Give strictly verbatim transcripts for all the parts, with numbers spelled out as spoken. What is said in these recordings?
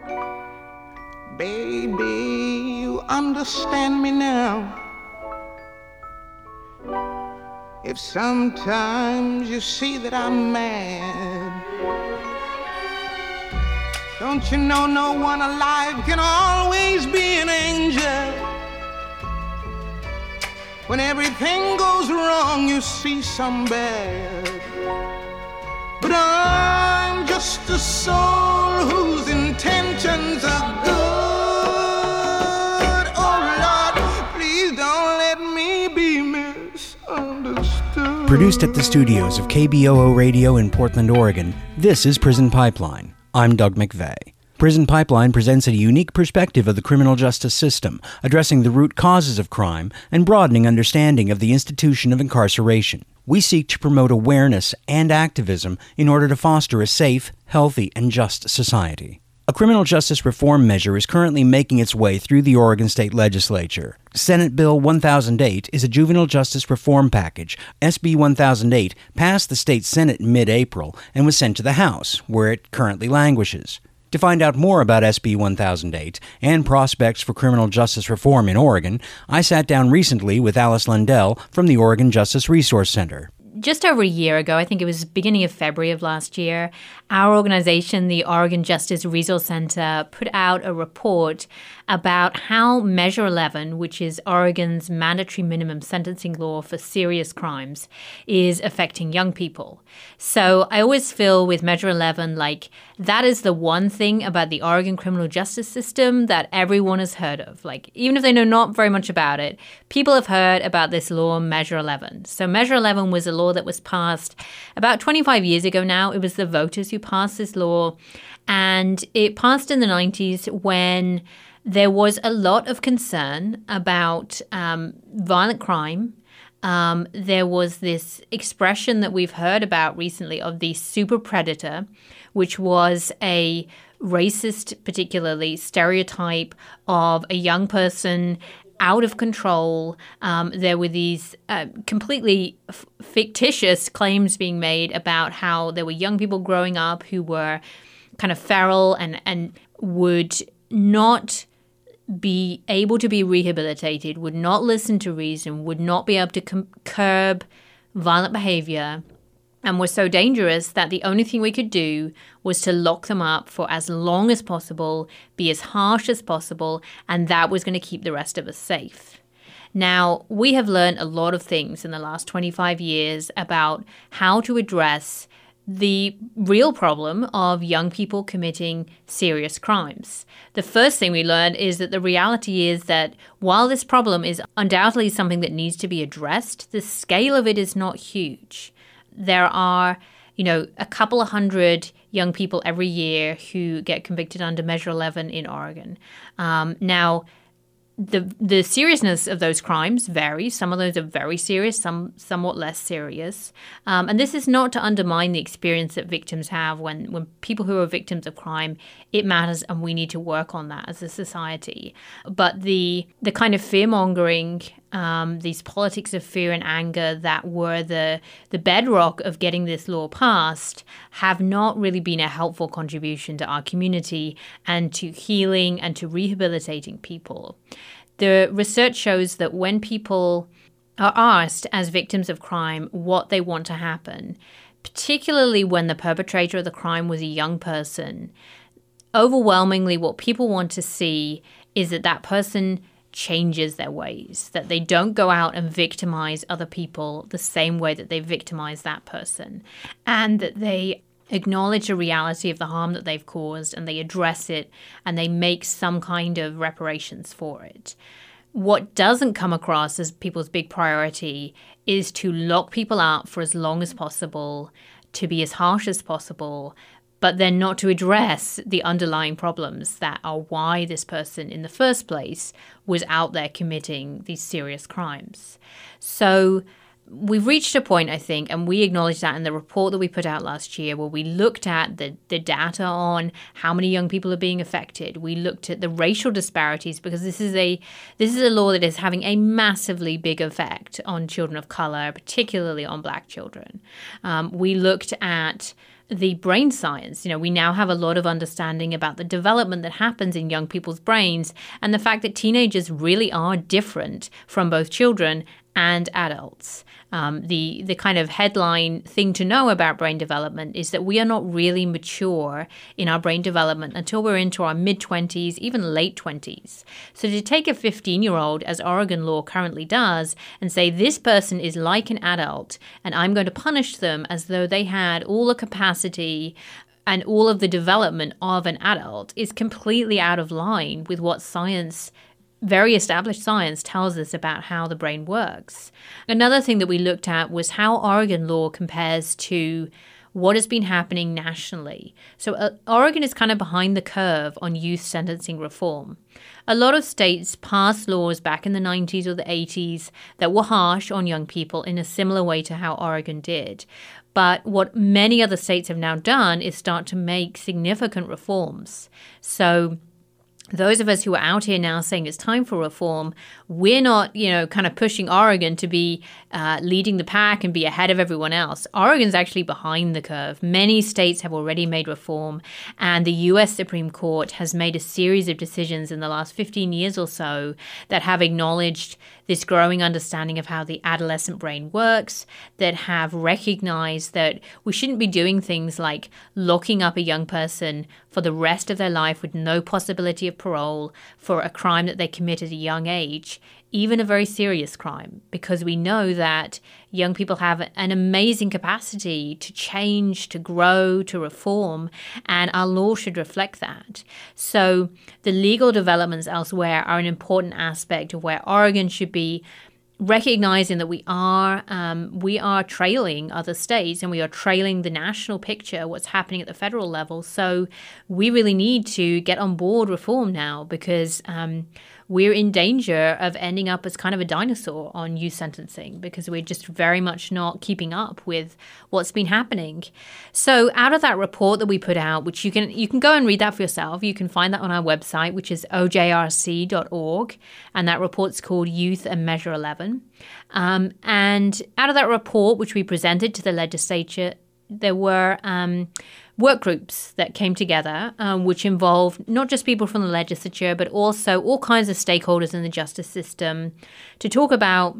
Baby, you understand me now. If sometimes you see that I'm mad, don't you know no one alive can always be an angel? When everything goes wrong, you see some bad. But I'm just a soul whose intentions are good. Oh Lord, please don't let me be misunderstood. Produced at the studios of K B O O Radio in Portland, Oregon, this is Prison Pipeline. I'm Doug McVeigh. Prison Pipeline presents a unique perspective of the criminal justice system, addressing the root causes of crime and broadening understanding of the institution of incarceration. We seek to promote awareness and activism in order to foster a safe, healthy, and just society. A criminal justice reform measure is currently making its way through the Oregon State Legislature. Senate Bill one thousand eight is a juvenile justice reform package. S B one thousand eight passed the state Senate in mid-April and was sent to the House, where it currently languishes. To find out more about S B one thousand eight and prospects for criminal justice reform in Oregon, I sat down recently with Alice Lundell from the Oregon Justice Resource Center. Just over a year ago, I think it was beginning of February of last year, our organization, the Oregon Justice Resource Center, put out a report about how Measure eleven, which is Oregon's mandatory minimum sentencing law for serious crimes, is affecting young people. So I always feel with Measure eleven like that is the one thing about the Oregon criminal justice system that everyone has heard of. Like, even if they know not very much about it, people have heard about this law, Measure eleven. So Measure eleven was a law that was passed about twenty-five years ago now. It was the voters who passed this law, and it passed in the nineties when there was a lot of concern about um, violent crime. Um, there was this expression that we've heard about recently of the super predator, which was a racist, particularly stereotype of a young person out of control. Um, there were these uh, completely f- fictitious claims being made about how there were young people growing up who were kind of feral and, and would not be able to be rehabilitated, would not listen to reason, would not be able to com- curb violent behavior, and were so dangerous that the only thing we could do was to lock them up for as long as possible, be as harsh as possible, and that was going to keep the rest of us safe. Now, we have learned a lot of things in the last twenty-five years about how to address the real problem of young people committing serious crimes. The first thing we learned is that the reality is that while this problem is undoubtedly something that needs to be addressed, the scale of it is not huge. There are, you know, a couple of hundred young people every year who get convicted under Measure eleven in Oregon. Um, now, The the seriousness of those crimes varies. Some of those are very serious, some somewhat less serious. Um, and this is not to undermine the experience that victims have when, when people who are victims of crime, it matters and we need to work on that as a society. But the the kind of fear-mongering, um, these politics of fear and anger that were the, the bedrock of getting this law passed have not really been a helpful contribution to our community and to healing and to rehabilitating people. The research shows that when people are asked as victims of crime what they want to happen, particularly when the perpetrator of the crime was a young person, overwhelmingly what people want to see is that that person changes their ways, that they don't go out and victimize other people the same way that they victimize that person, and that they acknowledge the reality of the harm that they've caused and they address it and they make some kind of reparations for it. What doesn't come across as people's big priority is to lock people up for as long as possible, to be as harsh as possible, but then not to address the underlying problems that are why this person in the first place was out there committing these serious crimes. So we've reached a point, I think, and we acknowledged that in the report that we put out last year, where we looked at the, the data on how many young people are being affected. We looked at the racial disparities, because this is a this is a law that is having a massively big effect on children of color, particularly on Black children. Um, we looked at the brain science. You know, we now have a lot of understanding about the development that happens in young people's brains and the fact that teenagers really are different from both children and adults. Um, the the kind of headline thing to know about brain development is that we are not really mature in our brain development until we're into our mid-twenties, even late twenties. So to take a fifteen-year-old, as Oregon law currently does, and say this person is like an adult, and I'm going to punish them as though they had all the capacity and all of the development of an adult is completely out of line with what science very established science tells us about how the brain works. Another thing that we looked at was how Oregon law compares to what has been happening nationally. So uh, Oregon is kind of behind the curve on youth sentencing reform. A lot of states passed laws back in the nineties or the eighties that were harsh on young people in a similar way to how Oregon did. But what many other states have now done is start to make significant reforms. So those of us who are out here now saying it's time for reform, we're not, you know, kind of pushing Oregon to be uh, leading the pack and be ahead of everyone else. Oregon's actually behind the curve. Many states have already made reform, and the U S Supreme Court has made a series of decisions in the last fifteen years or so that have acknowledged this growing understanding of how the adolescent brain works, that have recognized that we shouldn't be doing things like locking up a young person for the rest of their life with no possibility of parole for a crime that they committed at a young age, even a very serious crime, because we know that young people have an amazing capacity to change, to grow, to reform, and our law should reflect that. So the legal developments elsewhere are an important aspect of where Oregon should be recognizing that we are um, we are trailing other states and we are trailing the national picture, what's happening at the federal level. So we really need to get on board reform now, because um, we're in danger of ending up as kind of a dinosaur on youth sentencing, because we're just very much not keeping up with what's been happening. So out of that report that we put out, which you can you can go and read that for yourself. You can find that on our website, which is O J R C dot org, and that report's called Youth and Measure eleven. Um, and out of that report, which we presented to the legislature, there were um, work groups that came together, um, which involved not just people from the legislature, but also all kinds of stakeholders in the justice system to talk about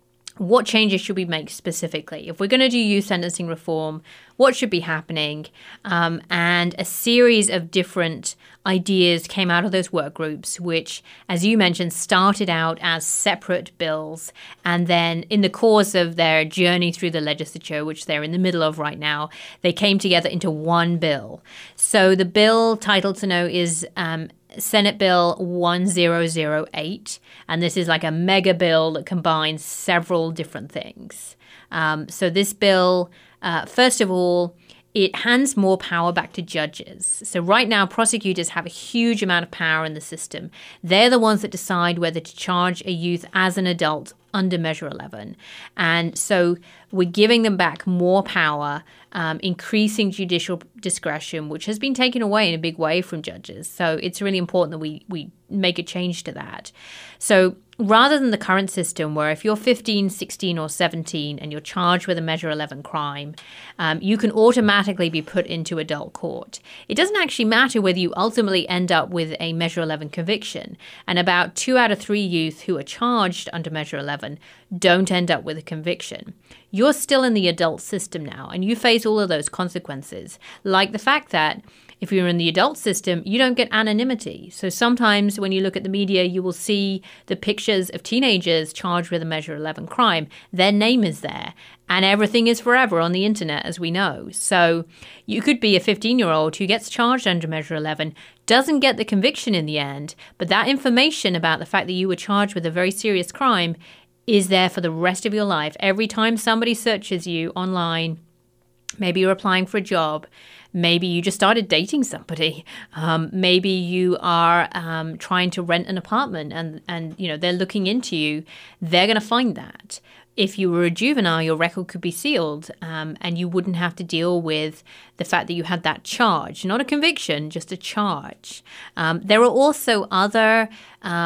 what changes should we make specifically. If we're going to do youth sentencing reform, what should be happening? Um, and a series of different ideas came out of those work groups, which, as you mentioned, started out as separate bills. And then in the course of their journey through the legislature, which they're in the middle of right now, they came together into one bill. So the bill title to know is um, Senate Bill one thousand eight, and this is like a mega bill that combines several different things. Um, so this bill, uh, first of all, it hands more power back to judges. So right now, prosecutors have a huge amount of power in the system. They're the ones that decide whether to charge a youth as an adult under Measure eleven. And so we're giving them back more power, um, increasing judicial discretion, which has been taken away in a big way from judges. So it's really important that we, we make a change to that. So rather than the current system where if you're fifteen, sixteen, or seventeen and you're charged with a Measure eleven crime, um, you can automatically be put into adult court. It doesn't actually matter whether you ultimately end up with a Measure eleven conviction. And about two out of three youth who are charged under Measure eleven don't end up with a conviction. You're still in the adult system now, and you face all of those consequences, like the fact that if you're in the adult system, you don't get anonymity. So sometimes when you look at the media, you will see the pictures of teenagers charged with a Measure eleven crime. Their name is there, and everything is forever on the internet, as we know. So you could be a fifteen-year-old who gets charged under Measure eleven, doesn't get the conviction in the end, but that information about the fact that you were charged with a very serious crime is there for the rest of your life. Every time somebody searches you online, maybe you're applying for a job, maybe you just started dating somebody, um, maybe you are um, trying to rent an apartment and, and you know they're looking into you, they're going to find that. If you were a juvenile, your record could be sealed, um, and you wouldn't have to deal with the fact that you had that charge. Not a conviction, just a charge. Um, there are also other um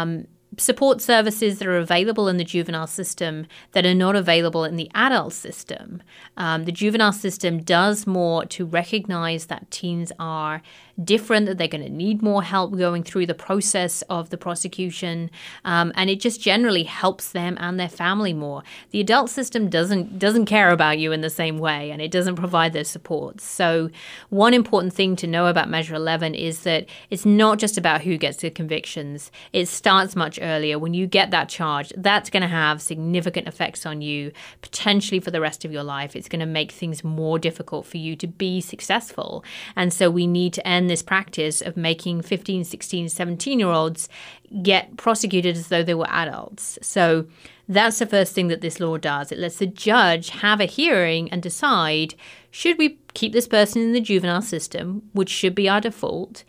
support services that are available in the juvenile system that are not available in the adult system. Um, the juvenile system does more to recognize that teens are different, that they're going to need more help going through the process of the prosecution, um, and it just generally helps them and their family more. The adult system doesn't doesn't care about you in the same way, and it doesn't provide those supports. So one important thing to know about Measure eleven is that it's not just about who gets the convictions. It starts much earlier. When you get that charge, that's going to have significant effects on you, potentially for the rest of your life. It's going to make things more difficult for you to be successful. And so we need to end this practice of making fifteen, sixteen, seventeen-year-olds get prosecuted as though they were adults. So that's the first thing that this law does. It lets the judge have a hearing and decide, should we keep this person in the juvenile system, which should be our default,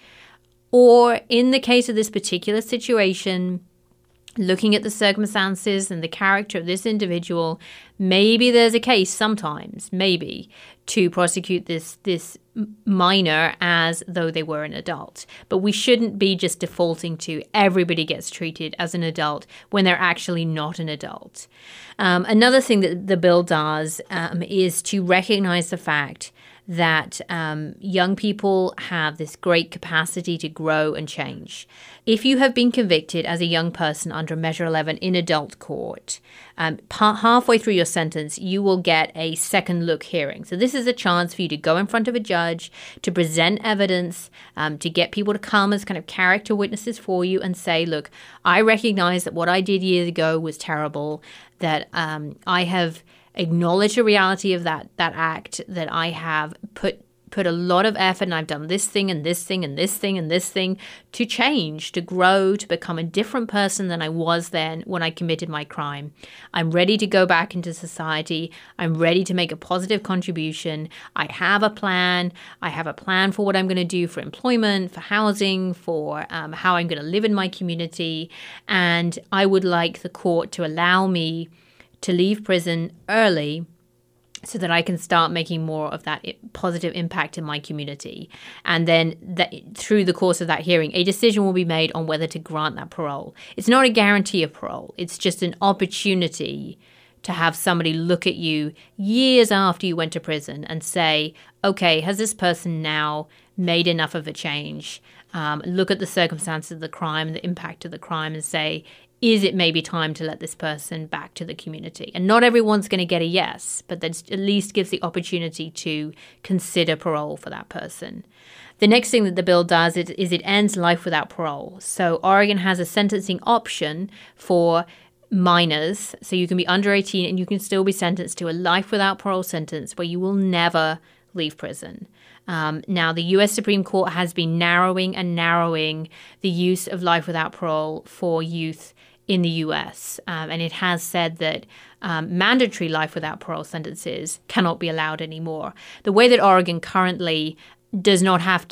or in the case of this particular situation, looking at the circumstances and the character of this individual, maybe there's a case sometimes, maybe, to prosecute this this minor as though they were an adult. But we shouldn't be just defaulting to everybody gets treated as an adult when they're actually not an adult. Um, another thing that the bill does um, is to recognize the fact that um, young people have this great capacity to grow and change. If you have been convicted as a young person under Measure eleven in adult court, um, pa- halfway through your sentence, you will get a second look hearing. So this is a chance for you to go in front of a judge, to present evidence, um, to get people to come as kind of character witnesses for you and say, look, I recognize that what I did years ago was terrible, that um, I have acknowledge the reality of that that act, that I have put put a lot of effort and I've done this thing and this thing and this thing and this thing to change, to grow, to become a different person than I was then when I committed my crime. I'm ready to go back into society. I'm ready to make a positive contribution. I have a plan. I have a plan for what I'm going to do for employment, for housing, for um, how I'm going to live in my community. And I would like the court to allow me to leave prison early so that I can start making more of that positive impact in my community. And then that, through the course of that hearing, a decision will be made on whether to grant that parole. It's not a guarantee of parole. It's just an opportunity to have somebody look at you years after you went to prison and say, okay, has this person now made enough of a change? Um, look at the circumstances of the crime, the impact of the crime, and say, is it maybe time to let this person back to the community? And not everyone's going to get a yes, but that at least gives the opportunity to consider parole for that person. The next thing that the bill does is, is it ends life without parole. So Oregon has a sentencing option for minors, so you can be under eighteen and you can still be sentenced to a life without parole sentence where you will never leave prison. Um, now, the U S Supreme Court has been narrowing and narrowing the use of life without parole for youth in the U S, um, and it has said that um, mandatory life without parole sentences cannot be allowed anymore. The way that Oregon currently does not have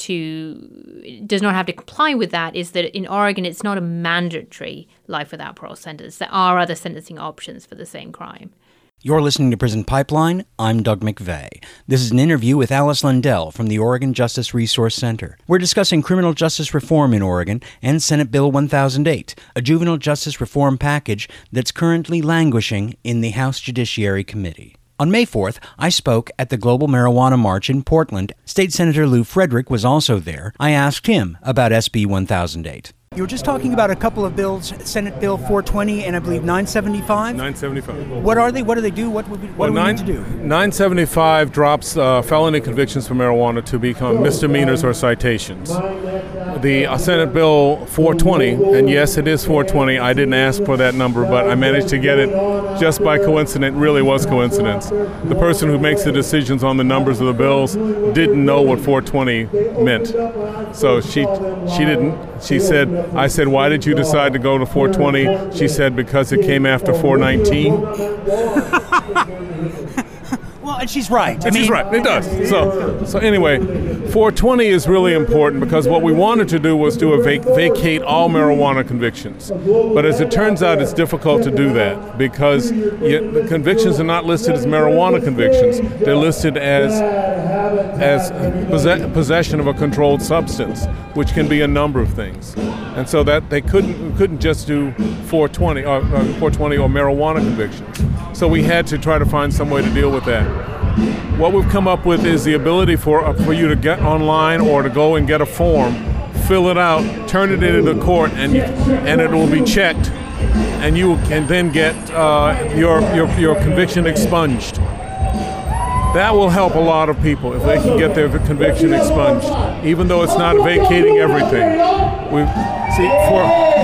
to does not have to comply with that is that in Oregon it's not a mandatory life without parole sentence. There are other sentencing options for the same crime. You're listening to Prison Pipeline. I'm Doug McVeigh. This is an interview with Alice Lundell from the Oregon Justice Resource Center. We're discussing criminal justice reform in Oregon and Senate Bill one thousand eight, a juvenile justice reform package that's currently languishing in the House Judiciary Committee. On May fourth, I spoke at the Global Marijuana March in Portland. State Senator Lou Frederick was also there. I asked him about S B one thousand eight. You were just talking about a couple of bills, Senate Bill four twenty and I believe nine seventy-five? nine seventy-five. What are they? What do they do? What, would we, what well, do we nine, need to do? nine seventy-five drops uh, felony convictions for marijuana to become misdemeanors or citations. The uh, Senate Bill four twenty, and yes, it is four twenty. I didn't ask for that number, but I managed to get it just by coincidence. It really was coincidence. The person who makes the decisions on the numbers of the bills didn't know what four twenty meant. So she she didn't. She said, I said, why did you decide to go to four twenty? She said, because it came after four nineteen. Well, and she's right. And I mean, she's right. It does. So, so anyway, four twenty is really important because what we wanted to do was do a vac- vacate all marijuana convictions. But as it turns out, it's difficult to do that because you, the convictions are not listed as marijuana convictions. They're listed as as possess- possession of a controlled substance, which can be a number of things. And so that they couldn't couldn't just do four twenty or, or four twenty or marijuana convictions. So we had to try to find some way to deal with that. What we've come up with is the ability for uh, for you to get online or to go and get a form, fill it out, turn it into the court, and you, and it will be checked, and you can then get uh, your, your your conviction expunged. That will help a lot of people if they can get their conviction expunged, even though it's not vacating everything. We see for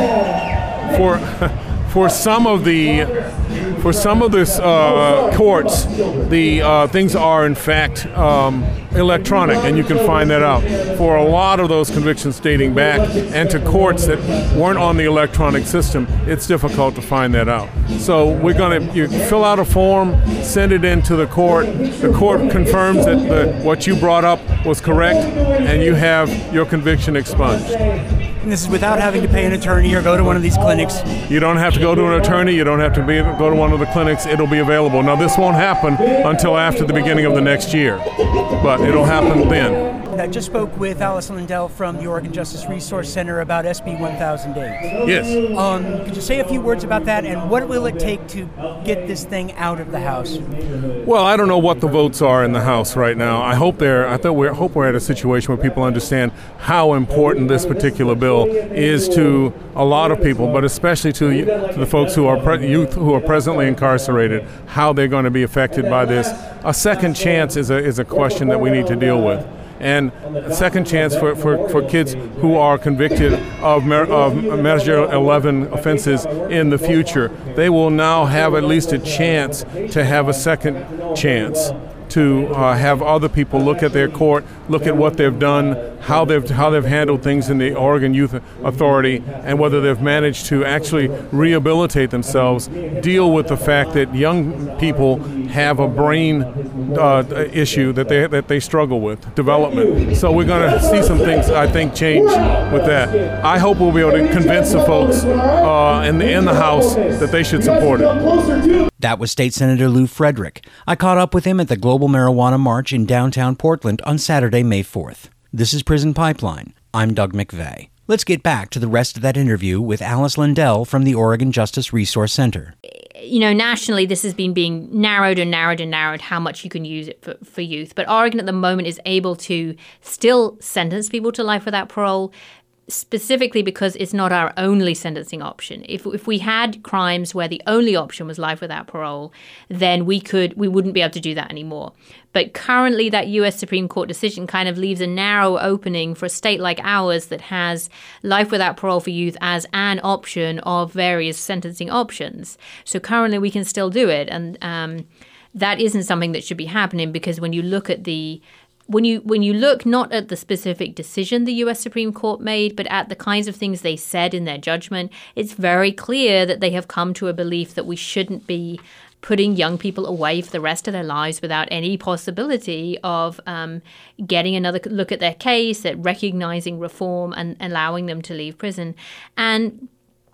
for for some of the for some of this uh, courts, the uh, things are in fact um, electronic, and you can find that out. For a lot of those convictions dating back and to courts that weren't on the electronic system, it's difficult to find that out. So we're going to you fill out a form, send it in to the court. The court confirms that the, what you brought up was correct, and you have your conviction expunged. And this is without having to pay an attorney or go to one of these clinics. You don't have to go to an attorney. You don't have to be, go to one of the clinics. It'll be available. Now, this won't happen until after the beginning of the next year, but it'll happen then. I just spoke with Alice Lindell from the Oregon Justice Resource Center about S B one thousand days. Yes. Um, could you say a few words about that, and what will it take to get this thing out of the House? Well, I don't know what the votes are in the House right now. I hope they're. I thought we hope we're at a situation where people understand how important this particular bill is to a lot of people, but especially to, to the folks who are pre- youth who are presently incarcerated. How they're going to be affected by this. A second chance is a is a question that we need to deal with. And a second chance for, for, for kids who are convicted of, mer- of Measure eleven offenses in the future. They will now have at least a chance to have a second chance to uh, have other people look at their court, look at what they've done, how they've how they've handled things in the Oregon Youth Authority, and whether they've managed to actually rehabilitate themselves, deal with the fact that young people have a brain uh, issue that they that they struggle with, development. So we're going to see some things, I think, change with that. I hope we'll be able to convince the folks uh, in the in the House that they should support it. That was State Senator Lou Frederick. I caught up with him at the Global Marijuana March in downtown Portland on Saturday, May fourth. This is Prison Pipeline. I'm Doug McVeigh. Let's get back to the rest of that interview with Alice Lindell from the Oregon Justice Resource Center. You know, nationally, this has been being narrowed and narrowed and narrowed how much you can use it for, for youth. But Oregon at the moment is able to still sentence people to life without parole, specifically because it's not our only sentencing option. If if we had crimes where the only option was life without parole, then we could we wouldn't be able to do that anymore. But currently that U S Supreme Court decision kind of leaves a narrow opening for a state like ours that has life without parole for youth as an option of various sentencing options. So currently we can still do it. And um, that isn't something that should be happening, because when you look at the When you when you look not at the specific decision the U S Supreme Court made, but at the kinds of things they said in their judgment, it's very clear that they have come to a belief that we shouldn't be putting young people away for the rest of their lives without any possibility of um, getting another look at their case, at recognizing reform and allowing them to leave prison. And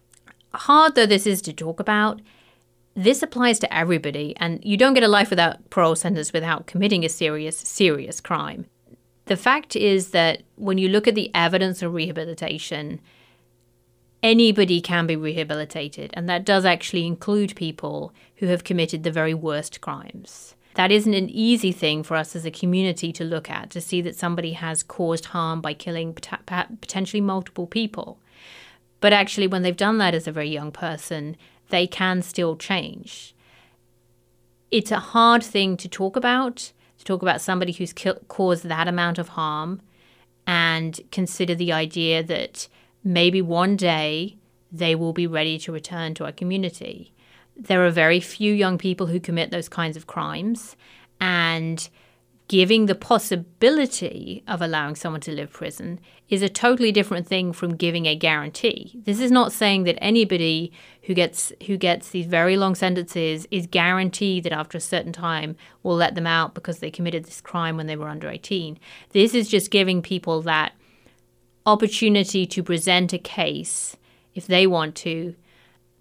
hard though this is to talk about, this applies to everybody, and you don't get a life without parole sentence without committing a serious, serious crime. The fact is that when you look at the evidence of rehabilitation, anybody can be rehabilitated, and that does actually include people who have committed the very worst crimes. That isn't an easy thing for us as a community to look at, to see that somebody has caused harm by killing potentially multiple people. But actually, when they've done that as a very young person, they can still change. It's a hard thing to talk about, to talk about somebody who's ki- caused that amount of harm, and consider the idea that maybe one day they will be ready to return to our community. There are very few young people who commit those kinds of crimes, and giving the possibility of allowing someone to live prison is a totally different thing from giving a guarantee. This is not saying that anybody who gets who gets these very long sentences is guaranteed that after a certain time we'll let them out because they committed this crime when they were under eighteen. This is just giving people that opportunity to present a case, if they want to,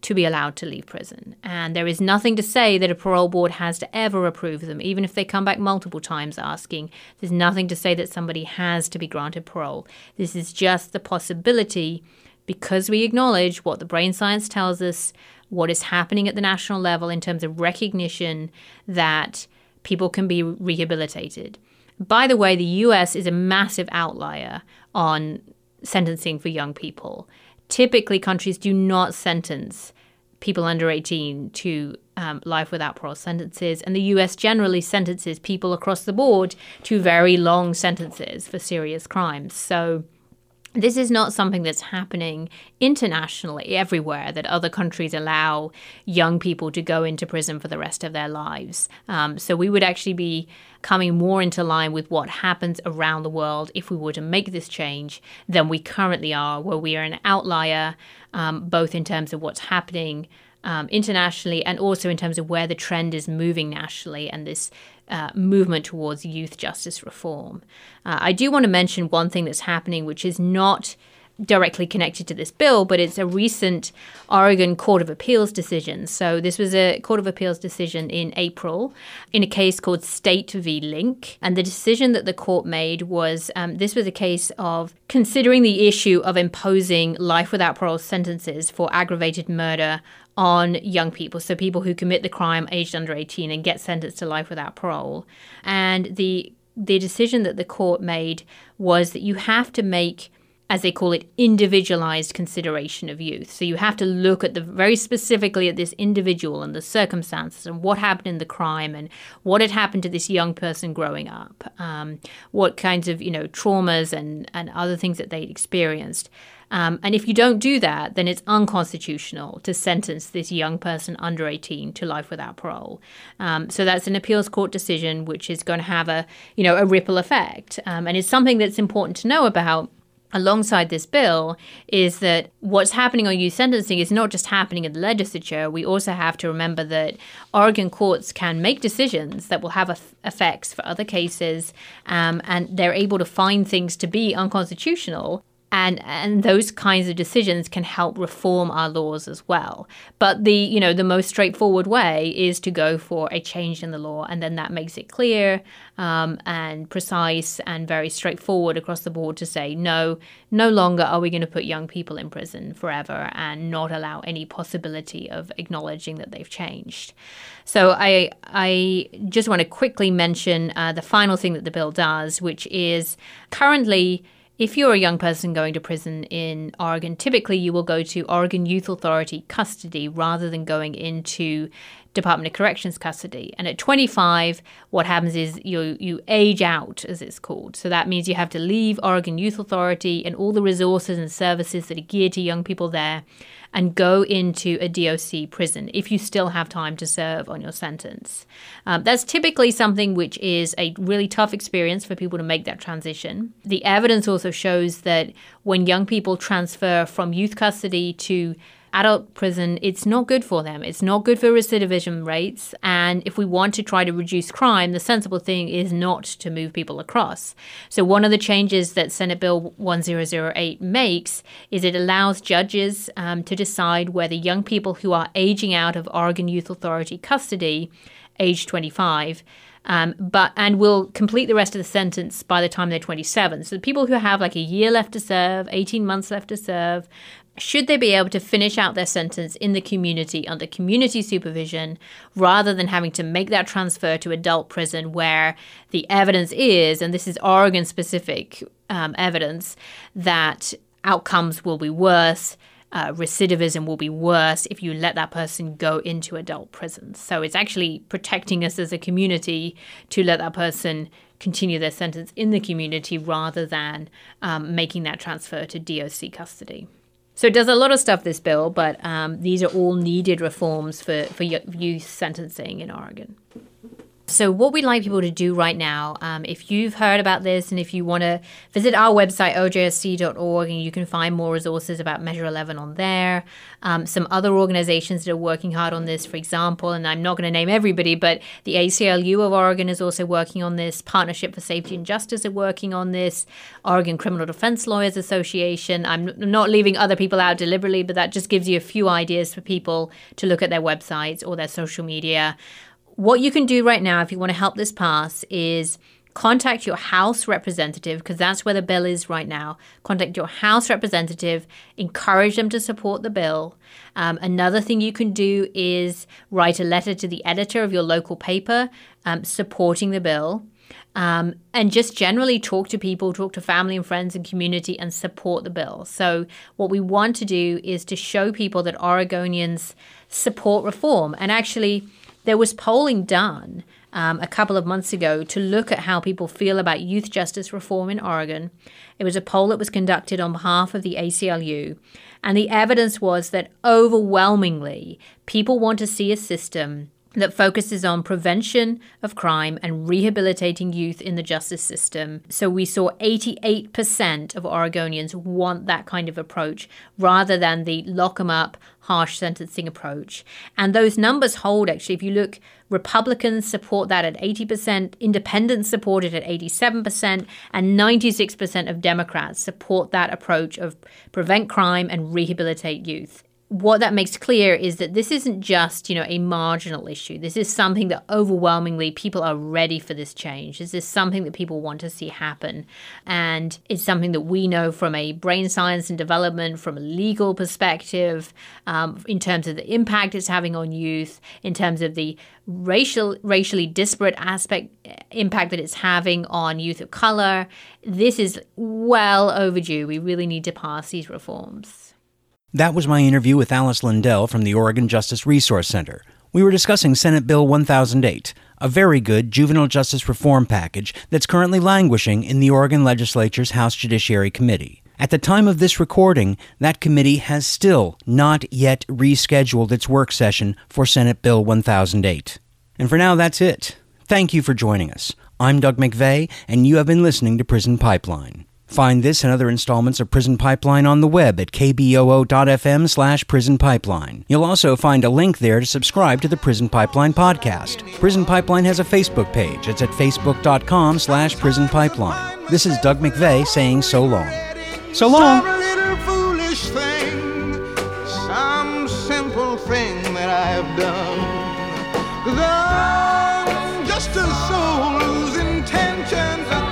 to be allowed to leave prison. And there is nothing to say that a parole board has to ever approve them, even if they come back multiple times asking. There's nothing to say that somebody has to be granted parole. This is just the possibility, because we acknowledge what the brain science tells us, what is happening at the national level in terms of recognition that people can be rehabilitated. By the way, the U S is a massive outlier on sentencing for young people. Typically, countries do not sentence people under eighteen to um, life without parole sentences, and the U S generally sentences people across the board to very long sentences for serious crimes. So this is not something that's happening internationally everywhere, that other countries allow young people to go into prison for the rest of their lives. Um, so we would actually be coming more into line with what happens around the world if we were to make this change than we currently are, where we are an outlier, um, both in terms of what's happening um, internationally and also in terms of where the trend is moving nationally and this Uh, movement towards youth justice reform. Uh, I do want to mention one thing that's happening, which is not directly connected to this bill, but it's a recent Oregon Court of Appeals decision. So this was a Court of Appeals decision in April in a case called State v. Link. And the decision that the court made was, um, this was a case of considering the issue of imposing life without parole sentences for aggravated murder on young people, so people who commit the crime aged under eighteen and get sentenced to life without parole. And the the decision that the court made was that you have to make, as they call it, individualized consideration of youth. So you have to look at the very specifically at this individual and the circumstances and what happened in the crime and what had happened to this young person growing up, um, what kinds of, you know, traumas and, and other things that they'd experienced. Um, and if you don't do that, then it's unconstitutional to sentence this young person under eighteen to life without parole. Um, so that's an appeals court decision, which is going to have a, you know, a ripple effect. Um, and it's something that's important to know about alongside this bill is that what's happening on youth sentencing is not just happening in the legislature. We also have to remember that Oregon courts can make decisions that will have effects for other cases, um, and they're able to find things to be unconstitutional. And and those kinds of decisions can help reform our laws as well. But the, you know, the most straightforward way is to go for a change in the law, and then that makes it clear um, and precise and very straightforward across the board to say, no, no longer are we going to put young people in prison forever and not allow any possibility of acknowledging that they've changed. So I I just want to quickly mention uh, the final thing that the bill does, which is currently, if you're a young person going to prison in Oregon, typically you will go to Oregon Youth Authority custody rather than going into Department of Corrections custody. And at twenty-five, what happens is you you age out, as it's called. So that means you have to leave Oregon Youth Authority and all the resources and services that are geared to young people there and go into a D O C prison if you still have time to serve on your sentence. Um, that's typically something which is a really tough experience for people to make that transition. The evidence also shows that when young people transfer from youth custody to adult prison, it's not good for them. It's not good for recidivism rates. And if we want to try to reduce crime, the sensible thing is not to move people across. So one of the changes that Senate Bill one thousand eight makes is it allows judges um, to decide whether young people who are aging out of Oregon Youth Authority custody, age twenty-five, Um, but and will complete the rest of the sentence by the time they're twenty-seven. So the people who have like a year left to serve, eighteen months left to serve, should they be able to finish out their sentence in the community under community supervision rather than having to make that transfer to adult prison where the evidence is, and this is Oregon-specific um, evidence, that outcomes will be worse, Uh, recidivism will be worse if you let that person go into adult prison. So it's actually protecting us as a community to let that person continue their sentence in the community rather than um, making that transfer to D O C custody. So it does a lot of stuff, this bill, but um, these are all needed reforms for, for youth sentencing in Oregon. So what we'd like people to do right now, um, if you've heard about this and if you want to visit our website, O J S C dot org, and you can find more resources about Measure eleven on there. Um, some other organizations that are working hard on this, for example, and I'm not going to name everybody, but the A C L U of Oregon is also working on this. Partnership for Safety and Justice are working on this. Oregon Criminal Defense Lawyers Association. I'm not leaving other people out deliberately, but that just gives you a few ideas for people to look at their websites or their social media. What you can do right now, if you want to help this pass, is contact your House representative, because that's where the bill is right now. Contact your House representative, encourage them to support the bill. Um, another thing you can do is write a letter to the editor of your local paper um, supporting the bill. Um, and just generally talk to people, talk to family and friends and community, and support the bill. So what we want to do is to show people that Oregonians support reform. And actually, there was polling done um, a couple of months ago to look at how people feel about youth justice reform in Oregon. It was a poll that was conducted on behalf of the A C L U. And the evidence was that overwhelmingly, people want to see a system that focuses on prevention of crime and rehabilitating youth in the justice system. So we saw eighty-eight percent of Oregonians want that kind of approach rather than the lock 'em up, harsh sentencing approach. And those numbers hold, actually. If you look, Republicans support that at eighty percent, independents support it at eighty-seven percent, and ninety-six percent of Democrats support that approach of prevent crime and rehabilitate youth. What that makes clear is that this isn't just, you know, a marginal issue. This is something that overwhelmingly people are ready for this change. This is something that people want to see happen. And it's something that we know from a brain science and development, from a legal perspective, um, in terms of the impact it's having on youth, in terms of the racial, racially disparate aspect, impact that it's having on youth of color. This is well overdue. We really need to pass these reforms. That was my interview with Alice Lindell from the Oregon Justice Resource Center. We were discussing Senate Bill one thousand eight, a very good juvenile justice reform package that's currently languishing in the Oregon Legislature's House Judiciary Committee. At the time of this recording, that committee has still not yet rescheduled its work session for Senate Bill one thousand eight. And for now, that's it. Thank you for joining us. I'm Doug McVeigh, and you have been listening to Prison Pipeline. Find this and other installments of Prison Pipeline on the web at kboo.fm slash prison pipeline. You'll also find a link there to subscribe to the Prison Pipeline podcast. Prison Pipeline has a Facebook page. It's at facebook.com slash prison pipeline. This is Doug McVeigh saying so long. So long! Some little foolish thing, some simple thing that I've done. 'Cause I'm just a soul whose intentions are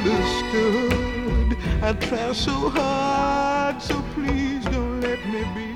understood. I try so hard, so please don't let me be